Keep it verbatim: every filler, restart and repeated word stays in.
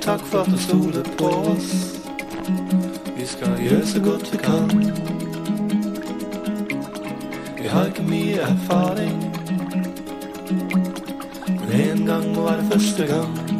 takk for at du stoler på oss. Vi skal gjøre så godt vi kan. Vi har ikke mye erfaring, men en gang må være første gang.